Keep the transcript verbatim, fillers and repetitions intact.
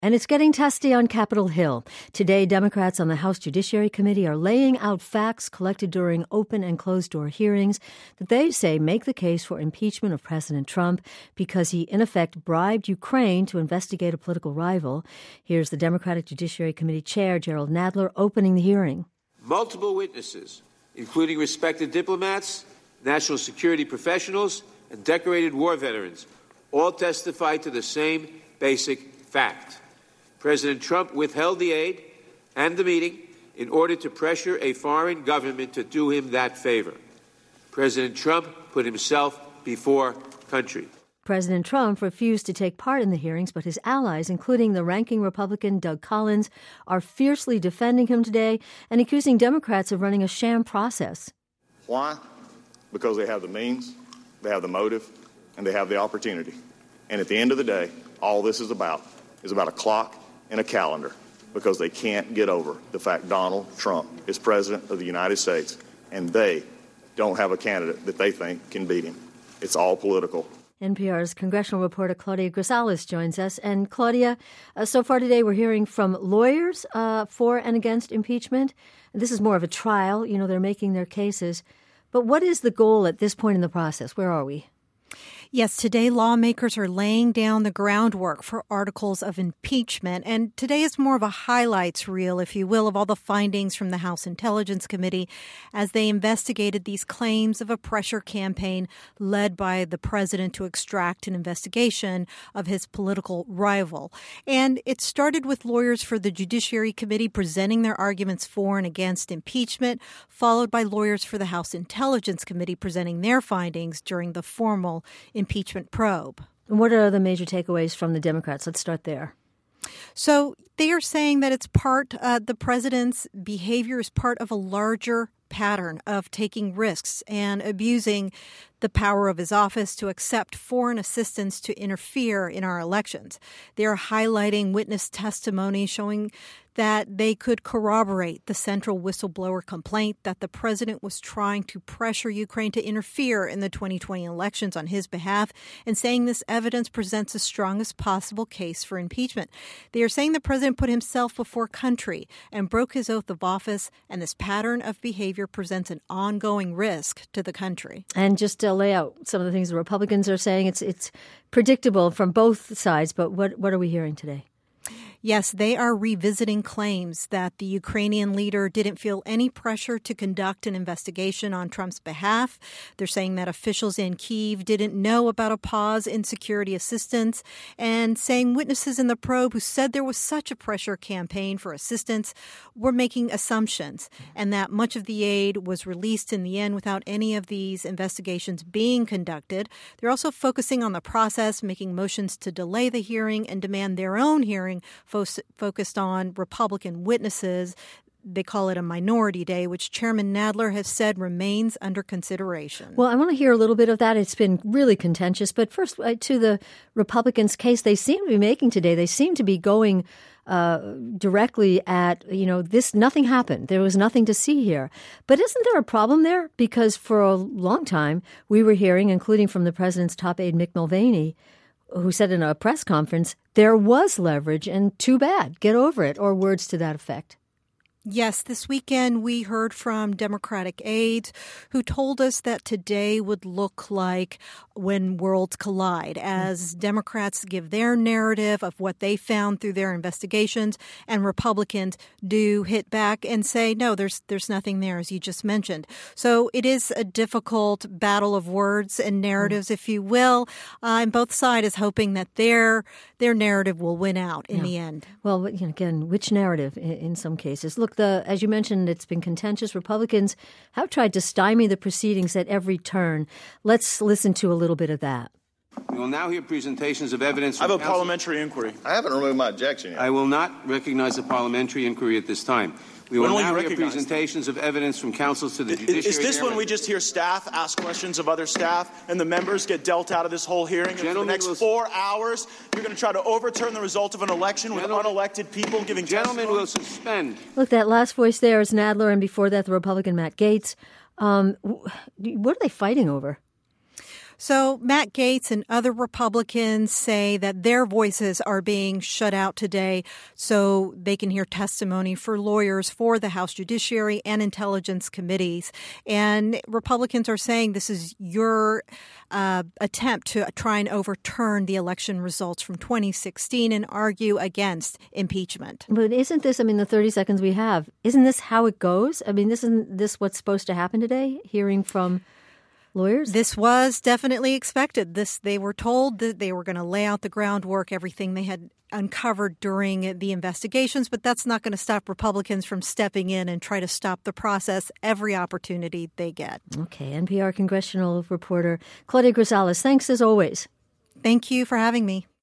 And it's getting testy on Capitol Hill. Today, Democrats on the House Judiciary Committee are laying out facts collected during open and closed-door hearings that they say make the case for impeachment of President Trump because he, in effect, bribed Ukraine to investigate a political rival. Here's the Democratic Judiciary Committee Chair, Jerrold Nadler, opening the hearing. Multiple witnesses, including respected diplomats, national security professionals, and decorated war veterans, all testified to the same basic fact. President Trump withheld the aid and the meeting in order to pressure a foreign government to do him that favor. President Trump put himself before country. President Trump refused to take part in the hearings, but his allies, including the ranking Republican Doug Collins, are fiercely defending him today and accusing Democrats of running a sham process. Why? Because they have the means, they have the motive, and they have the opportunity. And at the end of the day, all this is about is about a clock and a calendar, because they can't get over the fact Donald Trump is president of the United States, and they don't have a candidate that they think can beat him. It's all political. N P R's congressional reporter Claudia Grisales joins us. And Claudia, uh, so far today we're hearing from lawyers uh, for and against impeachment. This is more of a trial. You know, they're making their cases. But what is the goal at this point in the process? Where are we? Yes, today lawmakers are laying down the groundwork for articles of impeachment. And today is more of a highlights reel, if you will, of all the findings from the House Intelligence Committee as they investigated these claims of a pressure campaign led by the president to extract an investigation of his political rival. And it started with lawyers for the Judiciary Committee presenting their arguments for and against impeachment, followed by lawyers for the House Intelligence Committee presenting their findings during the formal impeachment probe. And what are the major takeaways from the Democrats? Let's start there. So they are saying that it's part, uh, the president's behavior is part of a larger pattern of taking risks and abusing the power of his office to accept foreign assistance to interfere in our elections. They are highlighting witness testimony showing that they could corroborate the central whistleblower complaint that the president was trying to pressure Ukraine to interfere in the twenty twenty elections on his behalf, and saying this evidence presents the strongest possible case for impeachment. They are saying the president put himself before country and broke his oath of office, and this pattern of behavior presents an ongoing risk to the country. And just to lay out some of the things the Republicans are saying, it's it's predictable from both sides, but what, what are we hearing today? Yes, they are revisiting claims that the Ukrainian leader didn't feel any pressure to conduct an investigation on Trump's behalf. They're saying that officials in Kyiv didn't know about a pause in security assistance, and saying witnesses in the probe who said there was such a pressure campaign for assistance were making assumptions, and that much of the aid was released in the end without any of these investigations being conducted. They're also focusing on the process, making motions to delay the hearing and demand their own hearing focused on Republican witnesses. They call it a minority day, which Chairman Nadler has said remains under consideration. Well, I want to hear a little bit of that. It's been really contentious. But first, to the Republicans' case they seem to be making today, they seem to be going uh, directly at, you know, this, nothing happened. There was nothing to see here. But isn't there a problem there? Because for a long time, we were hearing, including from the president's top aide, Mick Mulvaney, who said in a press conference, there was leverage and too bad, get over it, or words to that effect. Yes, this weekend we heard from Democratic aides who told us that today would look like when worlds collide, as Democrats give their narrative of what they found through their investigations, and Republicans do hit back and say, no, there's there's nothing there, as you just mentioned. So it is a difficult battle of words and narratives, mm. if you will, uh, and both sides is hoping that their their narrative will win out in yeah. the end. Well, you know, again, which narrative in, in some cases? Look, The, as you mentioned, it's been contentious. Republicans have tried to stymie the proceedings at every turn. Let's listen to a little bit of that. We will now hear presentations of evidence. I have a counsel. parliamentary inquiry. I haven't removed my objection yet. I will not recognize a parliamentary inquiry at this time. We will now hear presentations of evidence from counsels to the judiciary. Is this when we just hear staff ask questions of other staff and the members get dealt out of this whole hearing? And for the next four hours, you're going to try to overturn the result of an election with unelected people giving testimony? Gentlemen will suspend. Look, that last voice there is Nadler, and before that, the Republican Matt Gaetz. Um, what are they fighting over? So Matt Gaetz and other Republicans say that their voices are being shut out today so they can hear testimony for lawyers for the House Judiciary and Intelligence Committees. And Republicans are saying this is your uh, attempt to try and overturn the election results from twenty sixteen and argue against impeachment. But isn't this, I mean, the thirty seconds we have, isn't this how it goes? I mean, isn't this what's supposed to happen today, hearing from lawyers? This was definitely expected. This they were told that they were going to lay out the groundwork, everything they had uncovered during the investigations, but that's not going to stop Republicans from stepping in and try to stop the process every opportunity they get. Okay, N P R congressional reporter Claudia Grisales, thanks as always. Thank you for having me.